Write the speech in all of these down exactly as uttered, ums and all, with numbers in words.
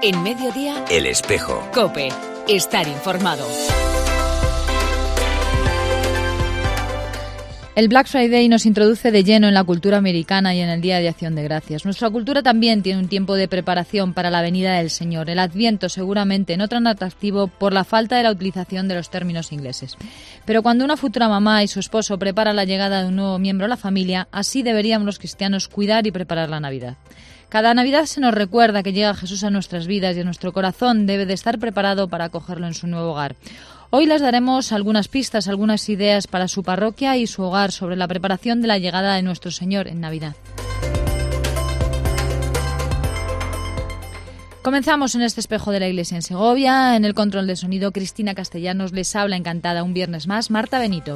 En Mediodía, El Espejo. COPE. Estar informado. El Black Friday nos introduce de lleno en la cultura americana y en el Día de Acción de Gracias. Nuestra cultura también tiene un tiempo de preparación para la venida del Señor. El Adviento seguramente no tan atractivo por la falta de la utilización de los términos ingleses. Pero cuando una futura mamá y su esposo preparan la llegada de un nuevo miembro a la familia, así deberíamos los cristianos cuidar y preparar la Navidad. Cada Navidad se nos recuerda que llega Jesús a nuestras vidas y nuestro corazón debe de estar preparado para acogerlo en su nuevo hogar. Hoy les daremos algunas pistas, algunas ideas para su parroquia y su hogar sobre la preparación de la llegada de nuestro Señor en Navidad. Comenzamos en este espejo de la Iglesia en Segovia. En el control de sonido, Cristina Castellanos les habla encantada un viernes más, Marta Benito.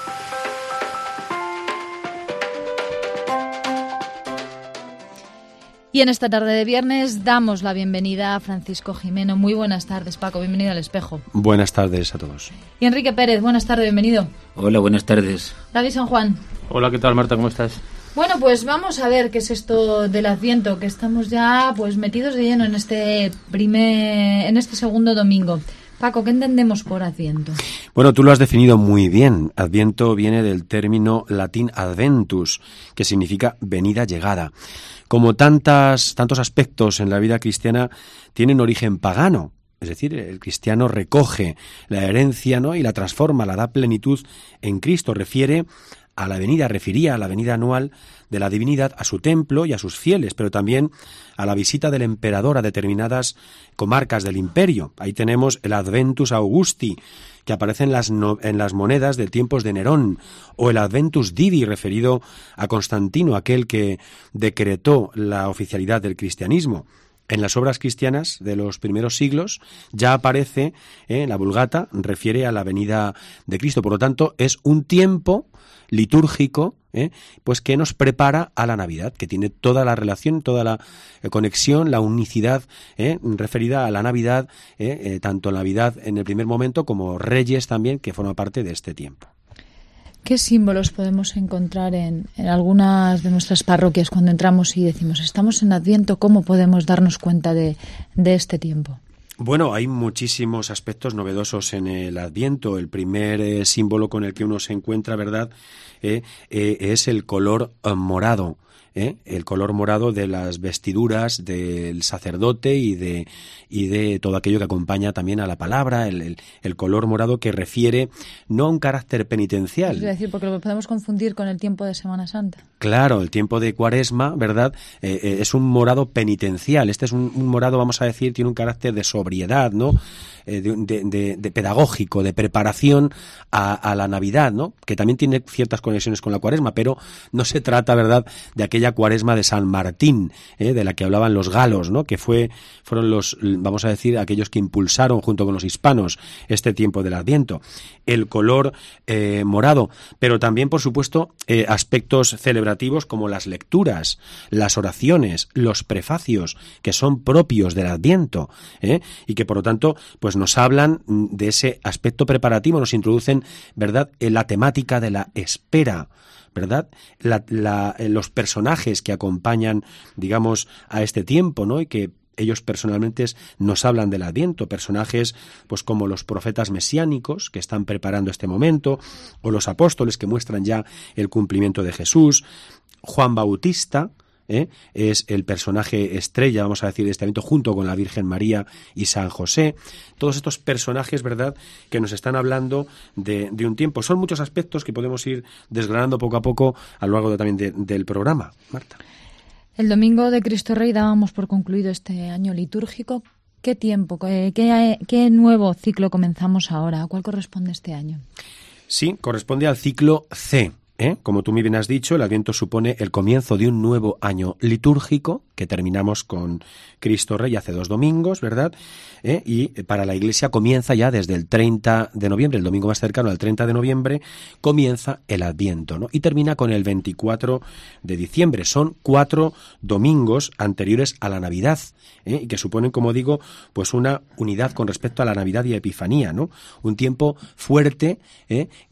Y en esta tarde de viernes damos la bienvenida a Francisco Jimeno. Muy buenas tardes, Paco. Bienvenido al Espejo. Buenas tardes a todos. Y Enrique Pérez. Buenas tardes. Bienvenido. Hola, buenas tardes. David San Juan. Hola, ¿qué tal, Marta? ¿Cómo estás? Bueno, pues vamos a ver qué es esto del Adviento, que estamos ya pues metidos de lleno en este primer, en este segundo domingo. Paco, ¿qué entendemos por Adviento? Bueno, tú lo has definido muy bien. Adviento viene del término latín adventus, que significa venida, llegada. Como tantas, tantos aspectos en la vida cristiana tienen origen pagano, es decir, el cristiano recoge la herencia, ¿no?, y la transforma, la da plenitud en Cristo. Refiere a la venida, refería a la venida anual de la divinidad a su templo y a sus fieles, pero también a la visita del emperador a determinadas comarcas del imperio. Ahí tenemos el Adventus Augusti, que aparece en las, no, en las monedas de tiempos de Nerón, o el Adventus Divi, referido a Constantino, aquel que decretó la oficialidad del cristianismo. En las obras cristianas de los primeros siglos ya aparece, eh, la Vulgata refiere a la venida de Cristo. Por lo tanto, es un tiempo litúrgico, eh, pues que nos prepara a la Navidad, que tiene toda la relación, toda la eh, conexión, la unicidad eh, referida a la Navidad, eh, eh, tanto Navidad en el primer momento como Reyes también, que forma parte de este tiempo. ¿Qué símbolos podemos encontrar en, en algunas de nuestras parroquias cuando entramos y decimos estamos en Adviento? ¿Cómo podemos darnos cuenta de, de este tiempo? Bueno, hay muchísimos aspectos novedosos en el Adviento. El primer eh, símbolo con el que uno se encuentra, ¿verdad?, eh, eh, es el color eh, morado. ¿Eh? El color morado de las vestiduras del sacerdote y de y de todo aquello que acompaña también a la palabra, el, el, el color morado que refiere no a un carácter penitencial. Es decir, porque lo podemos confundir con el tiempo de Semana Santa. Claro, el tiempo de Cuaresma, ¿verdad?, eh, eh, es un morado penitencial. Este es un, un morado, vamos a decir, tiene un carácter de sobriedad, ¿no?, eh, de, de, de, de pedagógico, de preparación a, a la Navidad, ¿no?, que también tiene ciertas conexiones con la Cuaresma, pero no se trata, ¿verdad?, de aquella Cuaresma de San Martín, eh, de la que hablaban los galos, ¿no?, que fue fueron los, vamos a decir, aquellos que impulsaron junto con los hispanos este tiempo del Adviento. El color eh, morado, pero también, por supuesto, eh, aspectos celebrativos como las lecturas, las oraciones, los prefacios, que son propios del Adviento, eh, y que, por lo tanto, pues nos hablan de ese aspecto preparativo, nos introducen, ¿verdad?, en la temática de la espera, ¿verdad?, la, la, los personajes que acompañan, digamos, a este tiempo, ¿no?, y que ellos personalmente nos hablan del Adviento, personajes pues como los profetas mesiánicos que están preparando este momento, o los apóstoles que muestran ya el cumplimiento de Jesús. Juan Bautista ¿eh? es el personaje estrella, vamos a decir, de este evento, junto con la Virgen María y San José. Todos estos personajes, ¿verdad?, que nos están hablando de, de un tiempo. Son muchos aspectos que podemos ir desgranando poco a poco a lo largo de, también de, del programa. Marta. El domingo de Cristo Rey dábamos por concluido este año litúrgico. ¿Qué tiempo, qué, qué, qué nuevo ciclo comenzamos ahora? ¿A cuál corresponde este año? Sí, corresponde al ciclo C. ¿Eh? Como tú muy bien has dicho, el Adviento supone el comienzo de un nuevo año litúrgico, que terminamos con Cristo Rey hace dos domingos, ¿verdad? ¿Eh? Y para la Iglesia comienza ya desde el treinta de noviembre, el domingo más cercano al treinta de noviembre, comienza el Adviento, ¿no? Y termina con el veinticuatro de diciembre. Son cuatro domingos anteriores a la Navidad, ¿eh? Y que suponen, como digo, pues una unidad con respecto a la Navidad y Epifanía, ¿no? Un tiempo fuerte, ¿eh?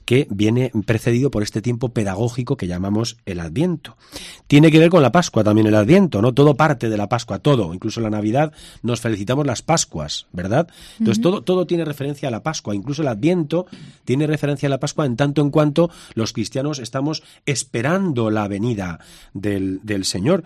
que viene precedido por este tiempo pedagógico que llamamos el Adviento. Tiene que ver con la Pascua también el Adviento, ¿no? Todo parte de la Pascua, todo, incluso la Navidad nos felicitamos las Pascuas, ¿verdad? Entonces uh-huh. todo, todo tiene referencia a la Pascua, incluso el Adviento tiene referencia a la Pascua en tanto en cuanto los cristianos estamos esperando la venida del, del Señor.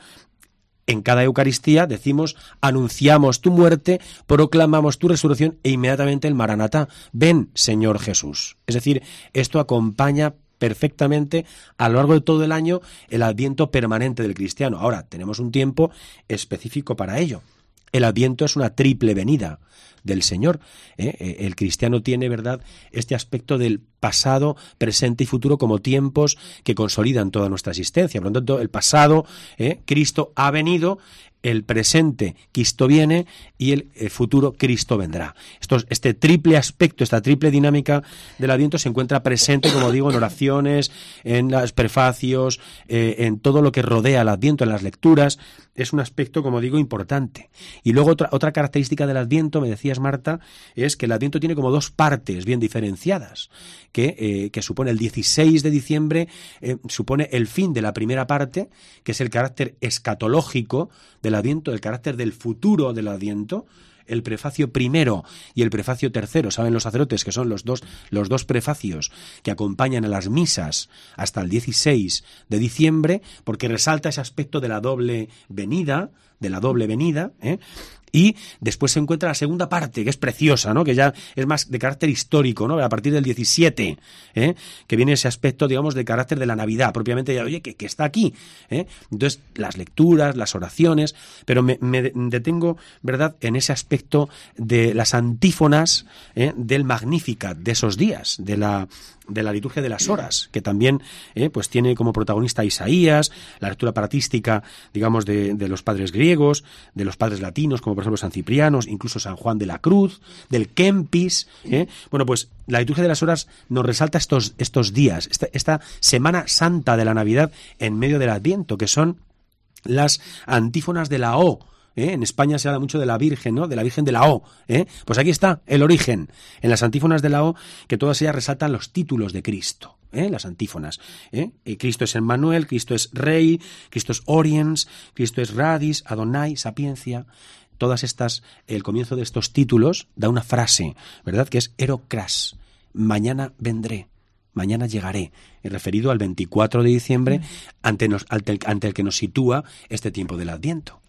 En cada Eucaristía decimos, anunciamos tu muerte, proclamamos tu resurrección e inmediatamente el Maranatá, ven Señor Jesús. Es decir, esto acompaña perfectamente a lo largo de todo el año el Adviento permanente del cristiano. Ahora, tenemos un tiempo específico para ello. El Adviento es una triple venida del Señor. ¿eh? El cristiano tiene, ¿verdad?, este aspecto del pasado, presente y futuro como tiempos que consolidan toda nuestra existencia. Por lo tanto, el pasado, ¿eh? Cristo ha venido, el presente, Cristo viene, y el eh, futuro, Cristo vendrá. Esto, este triple aspecto, esta triple dinámica del Adviento se encuentra presente, como digo, en oraciones, en los prefacios, eh, en todo lo que rodea al Adviento, en las lecturas. Es un aspecto, como digo, importante. Y luego otra, otra característica del Adviento, me decías, Marta, es que el Adviento tiene como dos partes bien diferenciadas, que, eh, que supone el dieciséis de diciembre, eh, supone el fin de la primera parte, que es el carácter escatológico del Adviento, el carácter del futuro del Adviento. El prefacio primero y el prefacio tercero, saben los sacerdotes que son los dos, los dos prefacios que acompañan a las misas hasta el dieciséis de diciembre, porque resalta ese aspecto de la doble venida, de la doble venida, ¿eh? Y después se encuentra la segunda parte, que es preciosa, ¿no? Que ya es más de carácter histórico, ¿no? A partir del diecisiete, ¿eh? Que viene ese aspecto, digamos, de carácter de la Navidad, propiamente ya, oye, que, que está aquí, ¿eh? Entonces, las lecturas, las oraciones, pero me, me detengo, ¿verdad?, en ese aspecto de las antífonas, ¿eh?, del Magnificat, de esos días, de la de la liturgia de las horas, que también eh, pues tiene como protagonista a Isaías, la lectura paráctica, digamos, de, de los padres griegos, de los padres latinos, como por ejemplo San Cipriano, incluso San Juan de la Cruz, del Kempis. Eh. Bueno, pues la liturgia de las horas nos resalta estos, estos días, esta, esta Semana Santa de la Navidad en medio del Adviento, que son las antífonas de la O. ¿Eh? En España se habla mucho de la Virgen, ¿no? De la Virgen de la O. ¿eh? Pues aquí está el origen, en las antífonas de la O, que todas ellas resaltan los títulos de Cristo. ¿eh? Las antífonas. ¿eh? Cristo es Emmanuel, Cristo es Rey, Cristo es Oriens, Cristo es Radis, Adonai, Sapiencia. Todas estas, el comienzo de estos títulos da una frase, ¿verdad? Que es Erocras, mañana vendré. Mañana llegaré, referido al veinticuatro de diciembre, ante, nos, ante, ante el que nos sitúa este tiempo del Adviento.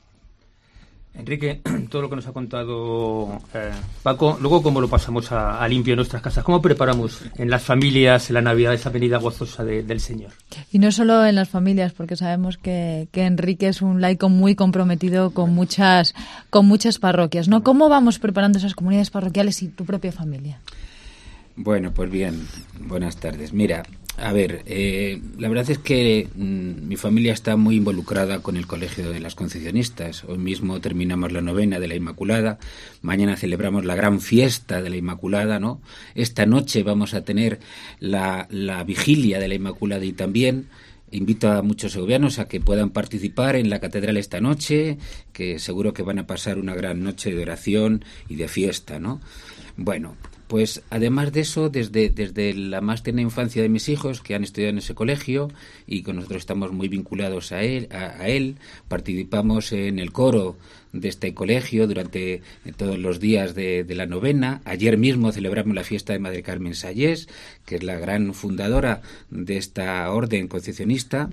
Enrique, todo lo que nos ha contado eh, Paco, luego cómo lo pasamos a, a limpio en nuestras casas, cómo preparamos en las familias en la Navidad esa venida gozosa de, del Señor. Y no solo en las familias, porque sabemos que, que Enrique es un laico muy comprometido con muchas, con muchas parroquias, ¿no? ¿Cómo vamos preparando esas comunidades parroquiales y tu propia familia? Bueno, pues bien, buenas tardes. Mira, a ver, eh, la verdad es que mmm, mi familia está muy involucrada con el Colegio de las Concepcionistas. Hoy mismo terminamos la novena de la Inmaculada, mañana celebramos la gran fiesta de la Inmaculada, ¿no? Esta noche vamos a tener la, la vigilia de la Inmaculada y también invito a muchos segovianos a que puedan participar en la catedral esta noche, que seguro que van a pasar una gran noche de oración y de fiesta, ¿no? Bueno, pues además de eso, desde, desde la más tierna infancia de mis hijos, que han estudiado en ese colegio y que nosotros estamos muy vinculados a él, a, a él, participamos en el coro de este colegio durante todos los días de, de la novena. Ayer mismo celebramos la fiesta de Madre Carmen Sayés, que es la gran fundadora de esta orden concepcionista.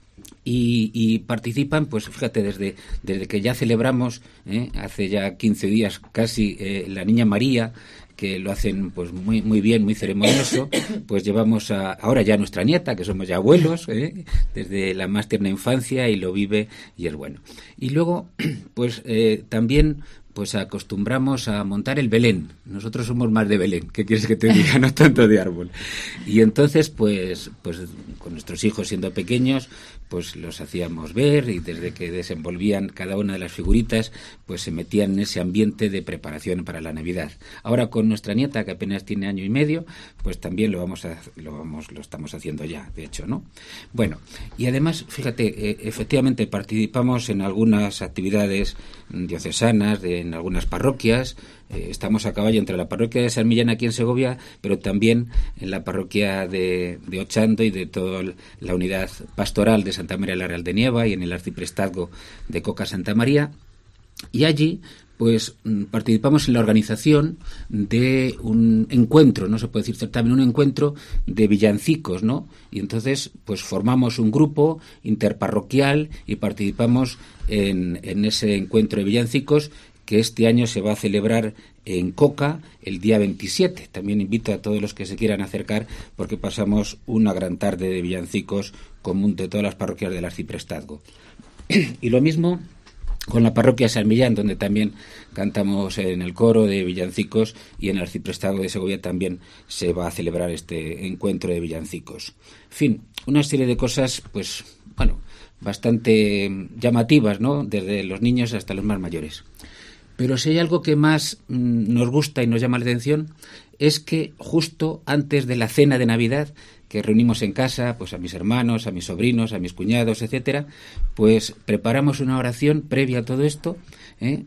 Y, y participan, pues fíjate, desde, desde que ya celebramos, ¿eh? hace ya quince días casi, eh, la Niña María, que lo hacen pues muy muy bien, muy ceremonioso, pues llevamos a, ahora ya a nuestra nieta, que somos ya abuelos, ¿eh? desde la más tierna infancia, y lo vive y es bueno. Y luego, pues eh, también pues acostumbramos a montar el Belén. Nosotros somos más de Belén, ¿qué quieres que te diga? No tanto de árbol. Y entonces, pues, pues con nuestros hijos siendo pequeños, pues los hacíamos ver, y desde que desenvolvían cada una de las figuritas, pues se metían en ese ambiente de preparación para la Navidad. Ahora con nuestra nieta, que apenas tiene año y medio, pues también lo vamos a, lo vamos, lo estamos haciendo ya, de hecho, ¿no? Bueno, y además, fíjate, eh, efectivamente participamos en algunas actividades diocesanas, de, en algunas parroquias, eh, estamos a caballo entre la parroquia de San Millán aquí en Segovia, pero también en la parroquia de, de Ochando y de toda la unidad pastoral de Santa María la Real de Nieva y en el arciprestazgo de Coca Santa María. Y allí pues participamos en la organización de un encuentro, no se puede decir certamen, un encuentro de villancicos, ¿no? Y entonces pues formamos un grupo interparroquial y participamos en, en ese encuentro de villancicos que este año se va a celebrar en Coca el día veintisiete. También invito a todos los que se quieran acercar porque pasamos una gran tarde de villancicos común de todas las parroquias del arciprestazgo. Y lo mismo con la parroquia de San Millán, donde también cantamos en el coro de villancicos, y en el arciprestazgo de Segovia también se va a celebrar este encuentro de villancicos. En fin, una serie de cosas, pues, bueno, bastante llamativas, ¿no?, desde los niños hasta los más mayores. Pero si hay algo que más mmm, nos gusta y nos llama la atención, es que justo antes de la cena de Navidad, que reunimos en casa, pues a mis hermanos, a mis sobrinos, a mis cuñados, etcétera, pues preparamos una oración previa a todo esto, ¿eh?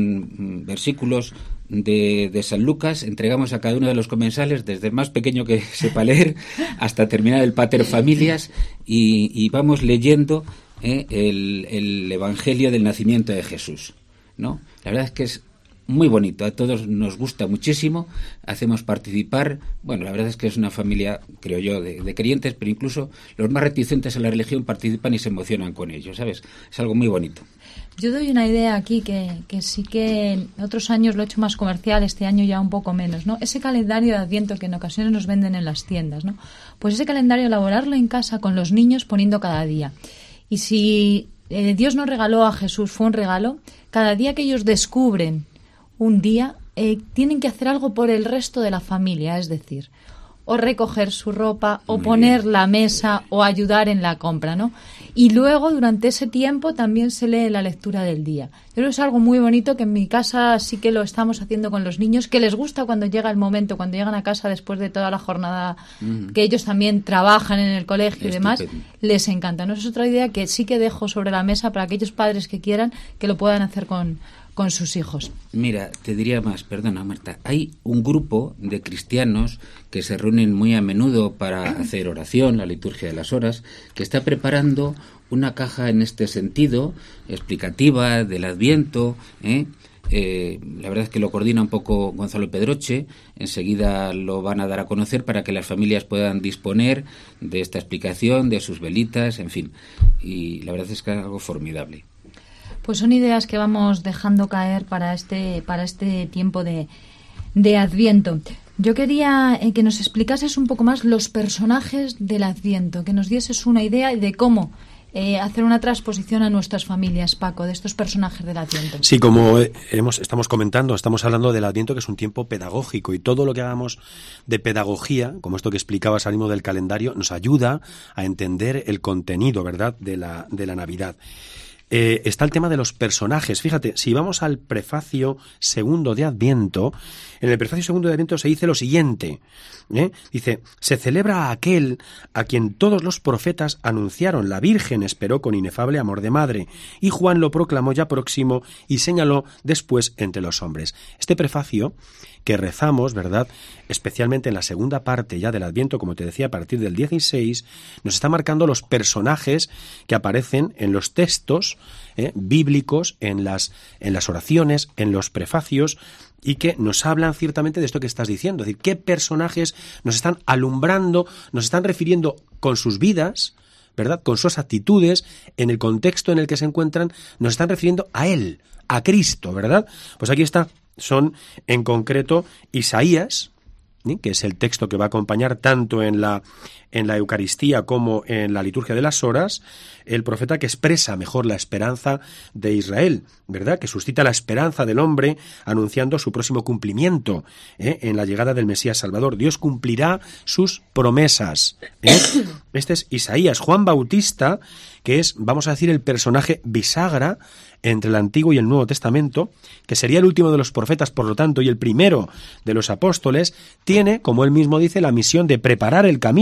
con versículos de, de San Lucas, entregamos a cada uno de los comensales, desde el más pequeño que sepa leer hasta terminar el Pater Familias, y, y vamos leyendo ¿eh? el, el Evangelio del nacimiento de Jesús, ¿no? La verdad es que es muy bonito, a todos nos gusta muchísimo, hacemos participar, bueno, la verdad es que es una familia, creo yo, de, de creyentes, pero incluso los más reticentes a la religión participan y se emocionan con ello, ¿sabes? Es algo muy bonito. Yo doy una idea aquí que, que sí que en otros años lo he hecho más comercial, este año ya un poco menos, ¿no? Ese calendario de Adviento que en ocasiones nos venden en las tiendas, ¿no? Pues ese calendario, elaborarlo en casa con los niños poniendo cada día. Y si eh, Dios nos regaló a Jesús, fue un regalo, cada día que ellos descubren un día, eh, tienen que hacer algo por el resto de la familia, es decir, o recoger su ropa, o Muy poner bien. la mesa, o ayudar en la compra, ¿no? Y luego, durante ese tiempo, también se lee la lectura del día. Yo creo que es algo muy bonito, que en mi casa sí que lo estamos haciendo con los niños, que les gusta cuando llega el momento, cuando llegan a casa después de toda la jornada, mm. que ellos también trabajan en el colegio Estupendo. y demás, les encanta, ¿no? Es otra idea que sí que dejo sobre la mesa para aquellos padres que quieran, que lo puedan hacer con con sus hijos. Mira, te diría más, perdona Marta, hay un grupo de cristianos que se reúnen muy a menudo para hacer oración, la liturgia de las horas, que está preparando una caja en este sentido, explicativa del Adviento, ¿eh? Eh, la verdad es que lo coordina un poco Gonzalo Pedroche, enseguida lo van a dar a conocer para que las familias puedan disponer de esta explicación, de sus velitas, en fin, y la verdad es que es algo formidable. Pues son ideas que vamos dejando caer para este para este tiempo de, de Adviento. Yo quería eh, que nos explicases un poco más los personajes del Adviento, que nos dieses una idea de cómo eh, hacer una transposición a nuestras familias, Paco, de estos personajes del Adviento. Sí, como hemos estamos comentando, estamos hablando del Adviento, que es un tiempo pedagógico, y todo lo que hagamos de pedagogía, como esto que explicabas al ritmo del calendario, nos ayuda a entender el contenido, ¿verdad?, de la, de la Navidad. Eh, está el tema de los personajes. Fíjate, si vamos al prefacio segundo de Adviento, en el prefacio segundo de Adviento se dice lo siguiente, ¿eh? Dice, se celebra a aquel a quien todos los profetas anunciaron, la Virgen esperó con inefable amor de madre, y Juan lo proclamó ya próximo y señaló después entre los hombres. Este prefacio que rezamos, ¿verdad?, especialmente en la segunda parte ya del Adviento, como te decía, a partir del dieciséis, nos está marcando los personajes que aparecen en los textos eh, bíblicos, en las, en las oraciones, en los prefacios, y que nos hablan ciertamente de esto que estás diciendo. Es decir, qué personajes nos están alumbrando, nos están refiriendo con sus vidas, ¿verdad?, con sus actitudes, en el contexto en el que se encuentran, nos están refiriendo a Él, a Cristo, ¿verdad? Pues aquí está. Son, en concreto, Isaías, ¿sí?, que es el texto que va a acompañar tanto en la, en la Eucaristía como en la liturgia de las horas, el profeta que expresa mejor la esperanza de Israel, ¿verdad?, que suscita la esperanza del hombre anunciando su próximo cumplimiento, ¿eh?, en la llegada del Mesías Salvador. Dios cumplirá sus promesas, ¿eh? Este es Isaías. Juan Bautista, que es, vamos a decir, el personaje bisagra entre el Antiguo y el Nuevo Testamento, que sería el último de los profetas, por lo tanto, y el primero de los apóstoles, tiene, como él mismo dice, la misión de preparar el camino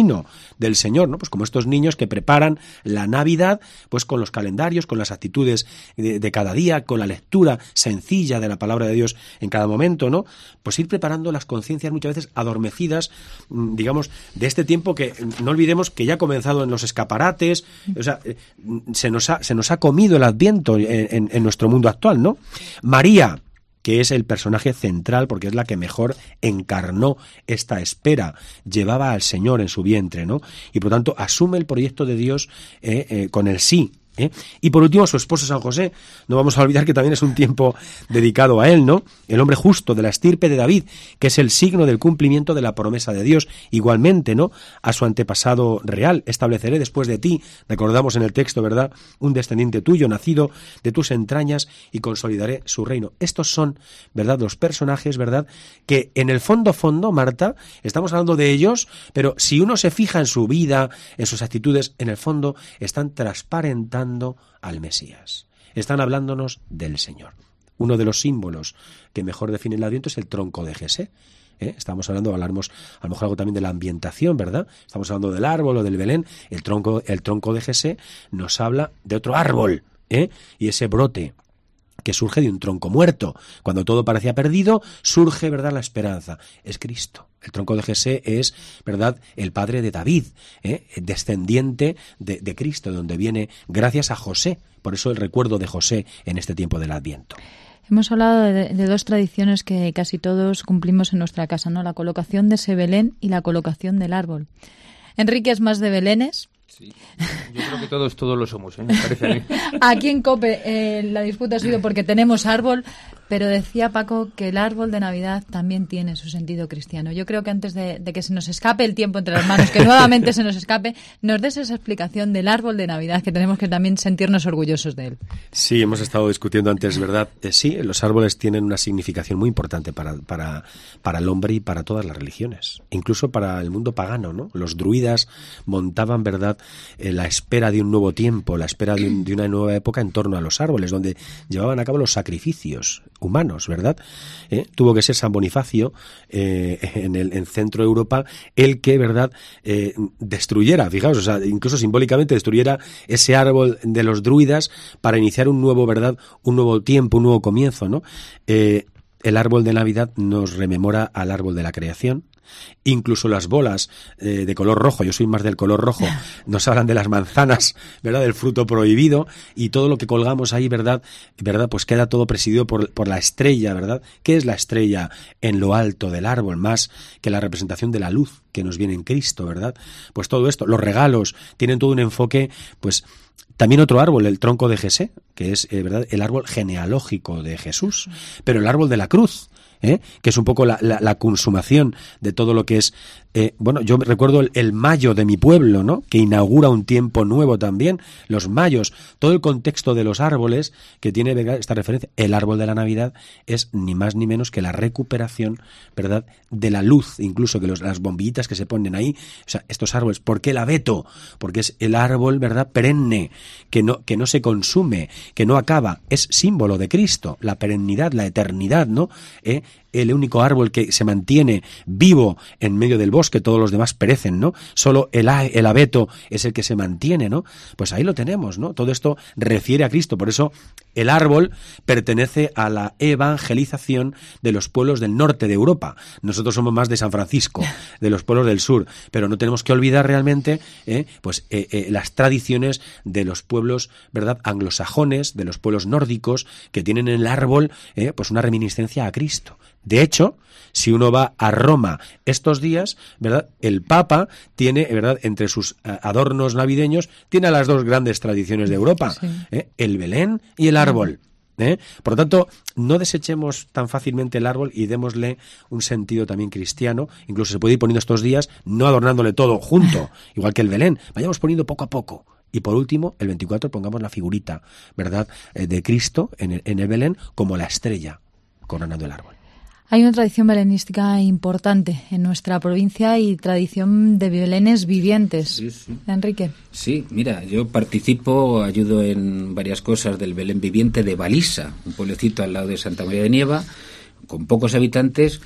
del Señor, ¿no? Pues como estos niños que preparan la Navidad, pues con los calendarios, con las actitudes de, de cada día, con la lectura sencilla de la palabra de Dios en cada momento, ¿no? Pues ir preparando las conciencias muchas veces adormecidas, digamos, de este tiempo que no olvidemos que ya ha comenzado en los escaparates, o sea, se nos ha, se nos ha comido el Adviento en, en, en nuestro mundo actual, ¿no? María, que es el personaje central porque es la que mejor encarnó esta espera, llevaba al Señor en su vientre, ¿no? Y por lo tanto asume el proyecto de Dios eh, eh, con el sí. ¿Eh? Y por último su esposo San José, no vamos a olvidar que también es un tiempo dedicado a él, ¿no? El hombre justo de la estirpe de David, que es el signo del cumplimiento de la promesa de Dios, igualmente, ¿no? A su antepasado real, estableceré después de ti, recordamos en el texto, ¿verdad? Un descendiente tuyo, nacido de tus entrañas, y consolidaré su reino. Estos son, ¿verdad? Los personajes, ¿verdad? Que en el fondo, fondo, Marta, estamos hablando de ellos, pero si uno se fija en su vida, en sus actitudes, en el fondo están transparentando al Mesías. Están hablándonos del Señor. Uno de los símbolos que mejor define el Adviento es el tronco de Jesé. ¿Eh? Estamos hablando, hablamos a lo mejor algo también de la ambientación, ¿verdad? Estamos hablando del árbol o del Belén. El tronco, el tronco de Jesé nos habla de otro árbol, ¿eh? Y ese brote que surge de un tronco muerto. Cuando todo parecía perdido, surge, ¿verdad?, la esperanza. Es Cristo. El tronco de Jesé es, ¿verdad?, el padre de David, ¿eh? descendiente de, de Cristo, donde viene gracias a José. Por eso el recuerdo de José en este tiempo del Adviento. Hemos hablado de, de dos tradiciones que casi todos cumplimos en nuestra casa, ¿no? La colocación de ese Belén y la colocación del árbol. Enrique es más de Belénes. Sí, yo creo que todos todos lo somos, ¿eh? Me parece a mí. Aquí en COPE eh, la disputa ha sido porque tenemos árbol, pero decía Paco que el árbol de Navidad también tiene su sentido cristiano. Yo creo que antes de, de que se nos escape el tiempo entre las manos, que nuevamente se nos escape, nos des esa explicación del árbol de Navidad, que tenemos que también sentirnos orgullosos de él. Sí, hemos estado discutiendo antes, ¿verdad? Eh, sí, los árboles tienen una significación muy importante para, para, para el hombre y para todas las religiones, incluso para el mundo pagano, ¿no? Los druidas montaban, ¿verdad?, eh, la espera de un nuevo tiempo, la espera de, un, de una nueva época en torno a los árboles, donde llevaban a cabo los sacrificios humanos, ¿verdad? Eh, tuvo que ser San Bonifacio eh, en el en Centro Europa el que, ¿verdad?, eh, destruyera, fijaos, o sea, incluso simbólicamente destruyera ese árbol de los druidas para iniciar un nuevo, ¿verdad?, un nuevo tiempo, un nuevo comienzo, ¿no? Eh, el árbol de Navidad nos rememora al árbol de la creación. Incluso las bolas eh, de color rojo, yo soy más del color rojo, nos hablan de las manzanas, ¿verdad?, del fruto prohibido, y todo lo que colgamos ahí, ¿verdad?, ¿verdad?, pues queda todo presidido por, por la estrella, ¿verdad? ¿Qué es la estrella en lo alto del árbol? Más que la representación de la luz que nos viene en Cristo, ¿verdad? Pues todo esto, los regalos, tienen todo un enfoque, pues también otro árbol, el tronco de Jesé, que es, eh, ¿verdad?, el árbol genealógico de Jesús, pero el árbol de la cruz, ¿eh?, que es un poco la, la, la consumación de todo lo que es, eh, bueno, yo recuerdo el, el mayo de mi pueblo, ¿no?, que inaugura un tiempo nuevo también, los mayos, todo el contexto de los árboles que tiene esta referencia. El árbol de la Navidad es ni más ni menos que la recuperación, ¿verdad?, de la luz, incluso que los, las bombillitas que se ponen ahí, o sea, estos árboles. ¿Por qué el abeto? Porque es el árbol, ¿verdad?, perenne, que no, que no se consume, que no acaba, es símbolo de Cristo, la perennidad, la eternidad, ¿no?, ¿Eh? el único árbol que se mantiene vivo en medio del bosque, todos los demás perecen, ¿no? Solo el, el abeto es el que se mantiene, ¿no? Pues ahí lo tenemos, ¿no? Todo esto refiere a Cristo, por eso el árbol pertenece a la evangelización de los pueblos del norte de Europa. Nosotros somos más de San Francisco, de los pueblos del sur, pero no tenemos que olvidar realmente eh, pues eh, eh, las tradiciones de los pueblos, ¿verdad?, anglosajones, de los pueblos nórdicos, que tienen en el árbol eh, pues una reminiscencia a Cristo. De hecho, si uno va a Roma estos días, ¿verdad?, el Papa tiene, ¿verdad?, entre sus adornos navideños, tiene a las dos grandes tradiciones de Europa, sí. ¿eh? el Belén y el árbol. ¿eh? Por lo tanto, no desechemos tan fácilmente el árbol y démosle un sentido también cristiano. Incluso se puede ir poniendo estos días, no adornándole todo junto, igual que el Belén. Vayamos poniendo poco a poco. Y por último, el veinticuatro pongamos la figurita, ¿verdad?, de Cristo en el, en el Belén como la estrella coronando el árbol. Hay una tradición belenística importante en nuestra provincia y tradición de belenes vivientes. Sí, sí. Enrique. Sí, mira, yo participo, ayudo en varias cosas del Belén viviente de Balisa, un pueblecito al lado de Santa María de Nieva, con pocos habitantes,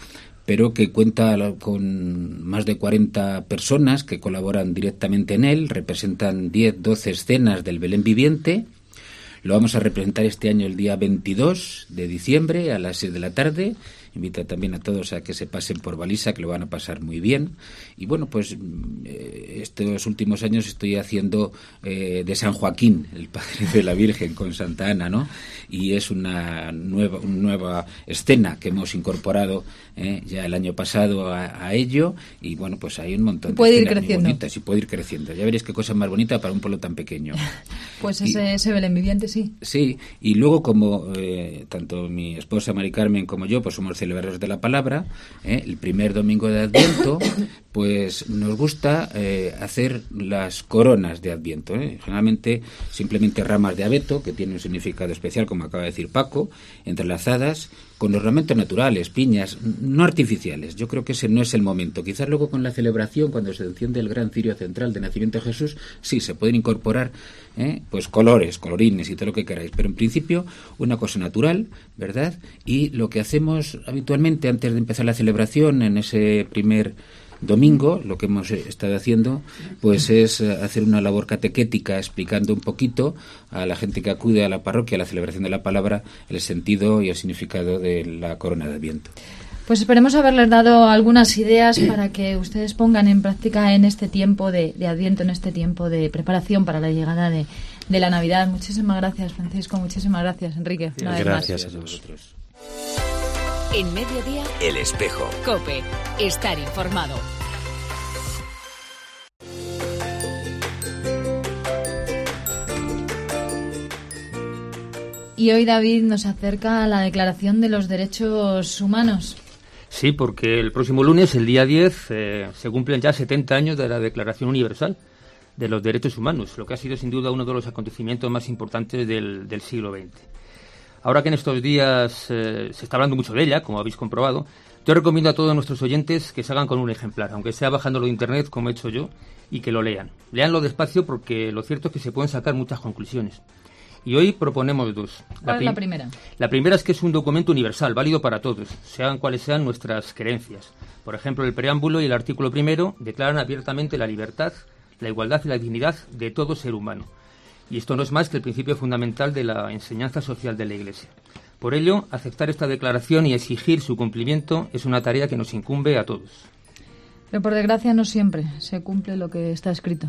pero que cuenta con más de cuarenta personas que colaboran directamente en él, representan diez, doce escenas del Belén viviente. Lo vamos a representar este año el día veintidós de diciembre a las seis de la tarde. Invito también a todos a que se pasen por Balisa, que lo van a pasar muy bien. Y bueno, pues eh, estos últimos años estoy haciendo eh, de San Joaquín, el padre de la Virgen, con Santa Ana, ¿no? Y es una nueva, una nueva escena que hemos incorporado eh, ya el año pasado a, a ello. Y bueno, pues hay un montón de puede escenas ir creciendo. muy bonitas y puede ir creciendo. Ya veréis qué cosa más bonita para un pueblo tan pequeño. Pues y, ese, ese Belén viviente, sí. Sí, y luego como eh, tanto mi esposa Mari Carmen como yo, pues somos celebradores de la palabra, ¿eh? El primer domingo de Adviento, pues nos gusta eh, hacer las coronas de Adviento, ¿eh? Generalmente simplemente ramas de abeto, que tiene un significado especial, como acaba de decir Paco, entrelazadas con ornamentos naturales, piñas, no artificiales. Yo creo que ese no es el momento. Quizás luego con la celebración, cuando se enciende el gran cirio central de nacimiento de Jesús, sí, se pueden incorporar ¿eh? pues colores, colorines y todo lo que queráis. Pero en principio, una cosa natural, ¿verdad? Y lo que hacemos habitualmente antes de empezar la celebración, en ese primer domingo, lo que hemos estado haciendo, pues es hacer una labor catequética explicando un poquito a la gente que acude a la parroquia a la celebración de la palabra el sentido y el significado de la corona de Adviento. Pues esperemos haberles dado algunas ideas para que ustedes pongan en práctica en este tiempo de, de Adviento, en este tiempo de preparación para la llegada de, de la Navidad. Muchísimas gracias, Francisco, muchísimas gracias, Enrique. Una vez gracias más. A vosotros. En Mediodía, El Espejo. COPE. Estar informado. Y hoy, David, nos acerca a la Declaración de los Derechos Humanos. Sí, porque el próximo lunes, el día diez, eh, se cumplen ya setenta años de la Declaración Universal de los Derechos Humanos, lo que ha sido sin duda uno de los acontecimientos más importantes del, del siglo veinte. Ahora que en estos días eh, se está hablando mucho de ella, como habéis comprobado, yo recomiendo a todos nuestros oyentes que se hagan con un ejemplar, aunque sea bajándolo de internet, como he hecho yo, y que lo lean. Leanlo despacio porque lo cierto es que se pueden sacar muchas conclusiones. Y hoy proponemos dos. ¿Cuál es la primera? La primera es que es un documento universal, válido para todos, sean cuales sean nuestras creencias. Por ejemplo, el preámbulo y el artículo primero declaran abiertamente la libertad, la igualdad y la dignidad de todo ser humano. Y esto no es más que el principio fundamental de la enseñanza social de la Iglesia. Por ello, aceptar esta declaración y exigir su cumplimiento es una tarea que nos incumbe a todos. Pero por desgracia no siempre se cumple lo que está escrito.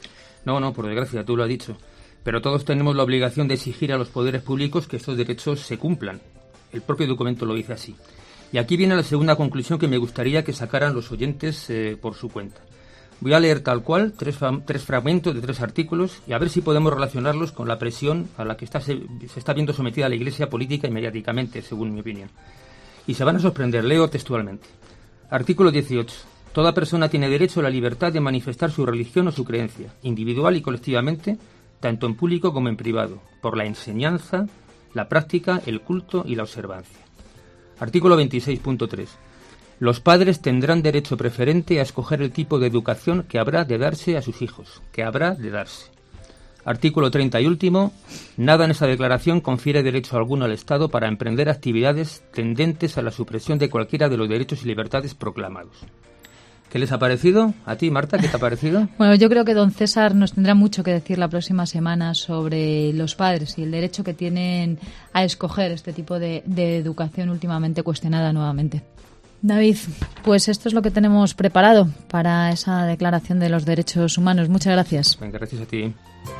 No, no, por desgracia, tú lo has dicho. Pero todos tenemos la obligación de exigir a los poderes públicos que estos derechos se cumplan. El propio documento lo dice así. Y aquí viene la segunda conclusión que me gustaría que sacaran los oyentes eh, por su cuenta. Voy a leer tal cual tres, tres fragmentos de tres artículos y a ver si podemos relacionarlos con la presión a la que está, se, se está viendo sometida la Iglesia política y mediáticamente, según mi opinión. Y se van a sorprender, leo textualmente. Artículo dieciocho. Toda persona tiene derecho a la libertad de manifestar su religión o su creencia, individual y colectivamente, tanto en público como en privado, por la enseñanza, la práctica, el culto y la observancia. Artículo veintiséis punto tres. Los padres tendrán derecho preferente a escoger el tipo de educación que habrá de darse a sus hijos, que habrá de darse. Artículo treinta y último. Nada en esa declaración confiere derecho alguno al Estado para emprender actividades tendentes a la supresión de cualquiera de los derechos y libertades proclamados. ¿Qué les ha parecido? ¿A ti, Marta, qué te ha parecido? Bueno, yo creo que don César nos tendrá mucho que decir la próxima semana sobre los padres y el derecho que tienen a escoger este tipo de, de educación últimamente cuestionada nuevamente. David, pues esto es lo que tenemos preparado para esa Declaración de los Derechos Humanos. Muchas gracias. Venga, gracias a ti.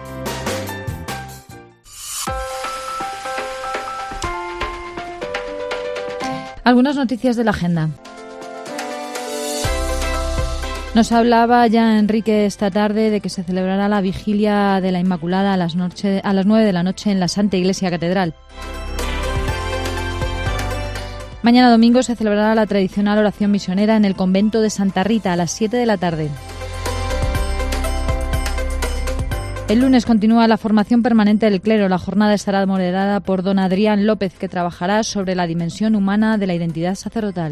Algunas noticias de la agenda. Nos hablaba ya Enrique esta tarde de que se celebrará la vigilia de la Inmaculada a las, noche, a las nueve de la noche en la Santa Iglesia Catedral. Mañana domingo se celebrará la tradicional oración misionera en el convento de Santa Rita a las siete de la tarde. El lunes continúa la formación permanente del clero. La jornada estará moderada por don Adrián López, que trabajará sobre la dimensión humana de la identidad sacerdotal.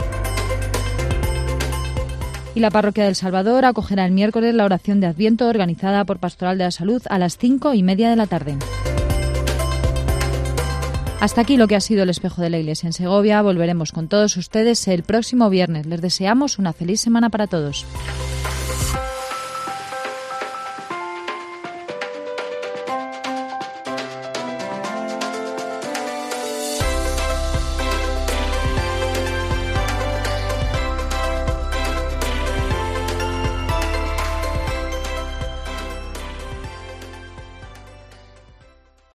Y la Parroquia del Salvador acogerá el miércoles la oración de Adviento organizada por Pastoral de la Salud a las cinco y media de la tarde. Hasta aquí lo que ha sido el Espejo de la Iglesia en Segovia. Volveremos con todos ustedes el próximo viernes. Les deseamos una feliz semana para todos.